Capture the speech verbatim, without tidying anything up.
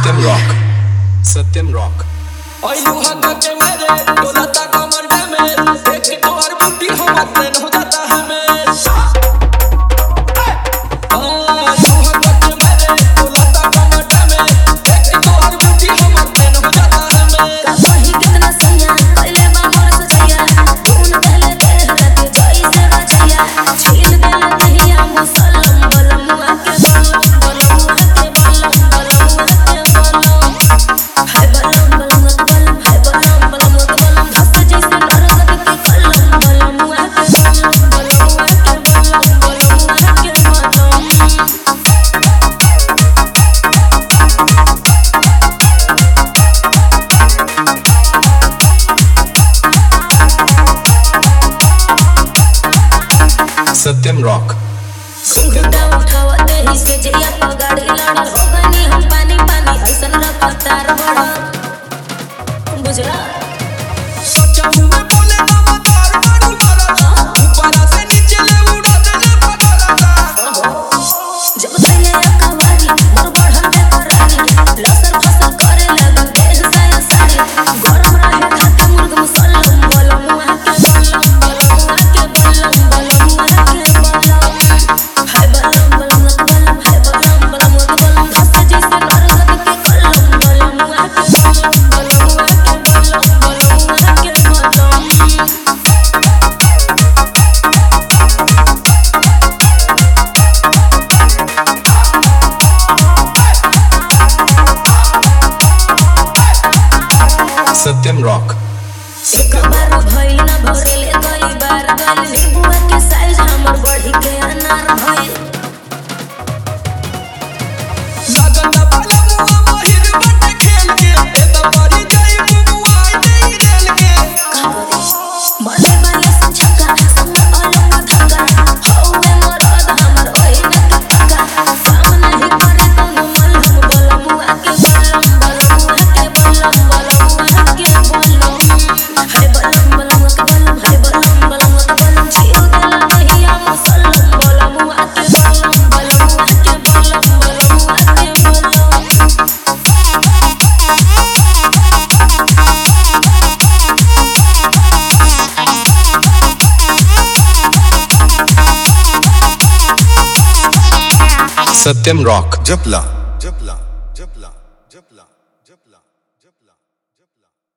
सत्यम rock, Satyam rock. Satyam rock. Satyam rock. एक बार भइल ना भरेले कई बार गइल नींबुआ के साइज हमर बढ़ी के अनार भइल लगन ना पाला मुआ महिर बट खेल के ए त परी जाई बुआ नहीं रेल के मले वाले से छक्का संग अलग धक्का हौवे मरद हमर ओइ न टक्का काम नहीं करे तो मल हम बोला मुआ के बलम बलम के बलम बलम के बलम सत्यम रॉक। जपला जपला जपला जपला जपला जपला।